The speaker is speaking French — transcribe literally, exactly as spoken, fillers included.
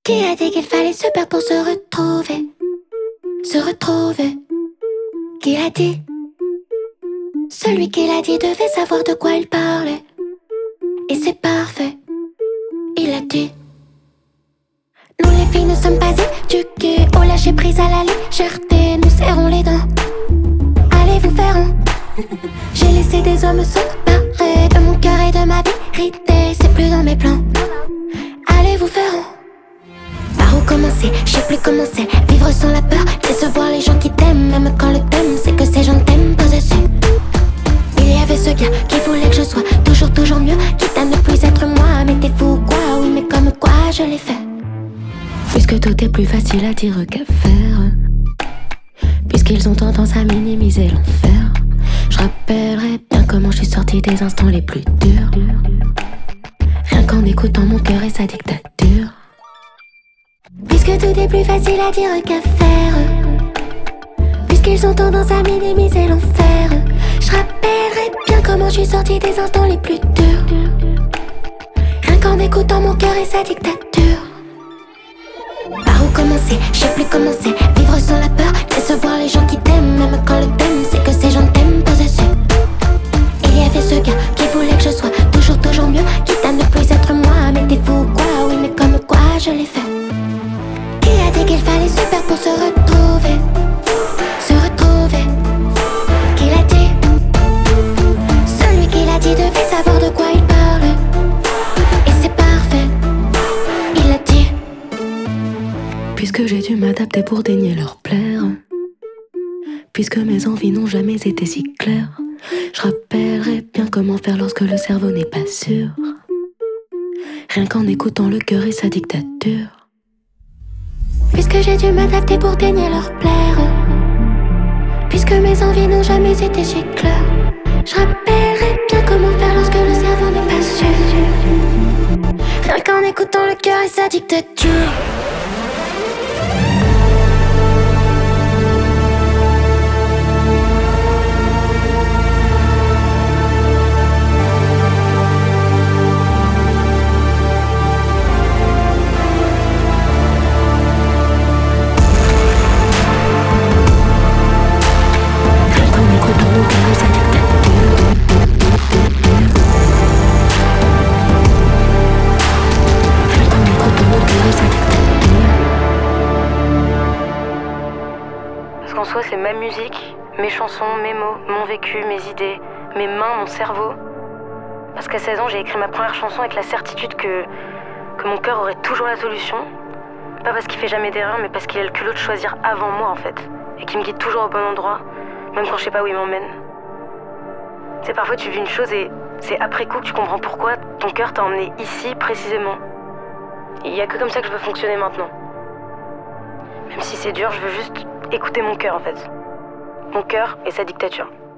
Qui a dit qu'il fallait se perdre pour se retrouver? Se retrouver. Qui l'a dit? Celui qui l'a dit devait savoir de quoi il parlait. Et c'est parfait, il a dit. Nous les filles ne sommes pas éduquées au lâcher prise à la légèreté. Nous serrons les dents, allez vous faire un. J'ai laissé des hommes s'emparer de mon cœur et de ma vérité. C'est plus dans mes plans, allez vous faire un. Par où commencer, je sais plus comment c'est. Vivre sans la peur, décevoir les gens qui t'aiment. Même quand le thème c'est que ces gens t'aiment pas dessus. Il y avait ce gars qui voulait que je sois toujours, toujours mieux, quitte à ne plus être moi. Mais t'es fou quoi, oui mais comme quoi je l'ai fait. Puisque tout est plus facile à dire qu'à faire, puisqu'ils ont tendance à minimiser l'enfer, je rappellerai bien comment je suis sortie des instants les plus durs. Rien qu'en écoutant mon cœur et sa dictature. Puisque tout est plus facile à dire qu'à faire, puisqu'ils ont tendance à minimiser l'enfer, je rappellerai bien comment je suis sortie des instants les plus durs. Rien qu'en écoutant mon cœur et sa dictature. Par où commencer, je sais plus comment c'est. Vivre sans la peur, décevoir les gens qui t'aiment. Même quand le thème c'est que ces gens t'aiment pas dessus. Il y avait ce gars qui voulait que je sois toujours, toujours mieux, quitte à ne plus être moi. Mais t'es fou quoi, oui mais comme quoi je l'ai fait. Qui a dit qu'il fallait se perdre pour se retrouver? Se retrouver. Qui l'a dit? Celui qui l'a dit devait savoir de quoi il parlait. Et c'est parfait, il l'a dit. Puisque j'ai dû m'adapter pour daigner leur plaire, puisque mes envies n'ont jamais été si claires, je rappellerai bien comment faire lorsque le cerveau n'est pas sûr. Rien qu'en écoutant le cœur et sa dictature. Puisque j'ai dû m'adapter pour daigner leur plaire, puisque mes envies n'ont jamais été si claires, je rappellerai bien comment faire lorsque le cerveau n'est pas sûr. Rien qu'en écoutant le cœur et sa dictature. Parce qu'en soi c'est ma musique, mes chansons, mes mots, mon vécu, mes idées, mes mains, mon cerveau. Parce qu'à seize ans j'ai écrit ma première chanson avec la certitude que, que mon cœur aurait toujours la solution. Pas parce qu'il fait jamais d'erreur, mais parce qu'il a le culot de choisir avant moi en fait. Et qu'il me guide toujours au bon endroit, même quand je sais pas où il m'emmène. Tu sais, parfois tu vis une chose et c'est après coup que tu comprends pourquoi ton cœur t'a emmené ici précisément. Il y a que comme ça que je veux fonctionner maintenant. Même si c'est dur, je veux juste écouter mon cœur en fait. Mon cœur et sa dictature.